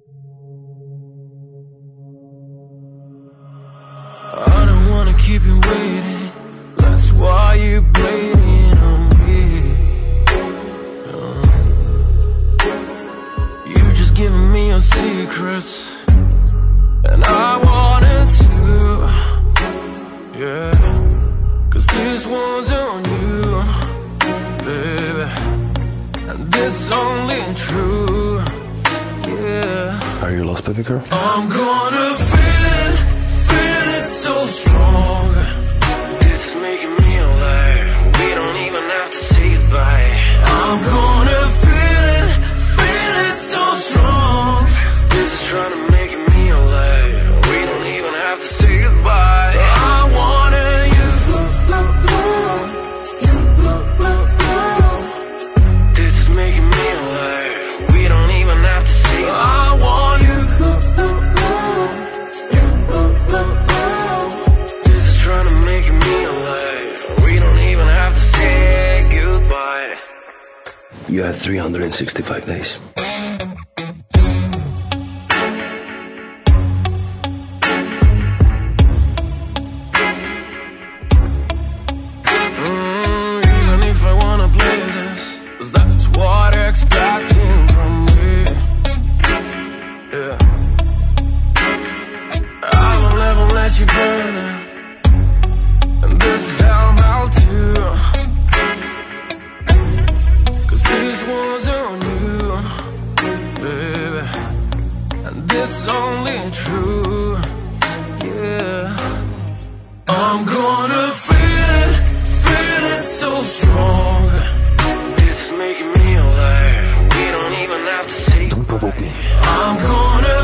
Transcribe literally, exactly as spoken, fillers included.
I don't wanna keep you waiting. That's why you're bleeding on me. uh, You just giving me your secrets, and I wanted to, yeah. Cause this one's on you, baby, and it's only true, yeah. Are you lost, baby girl? I'm gonna feel it, feel it so strong. This is making me alive. We don't even have to say goodbye. I'm gonna feel it, feel it so strong. This is trying to make me alive. We don't even have to say goodbye. I wanted you. This is making me alive. We don't even have to say goodbye. I want you. This is trying to make me alive. We don't even have to say goodbye. You have three hundred sixty-five days. Mm, even if I wanna play this, 'cause that's what they're expecting from me. Yeah, I will never let you burn it, and this is how I'll do. 'Cause this one's on you, baby, and it's only true, yeah. I'm gonna feel it, feel it so strong. This is making me alive. We don't even have to say. Don't provoke me. I'm gonna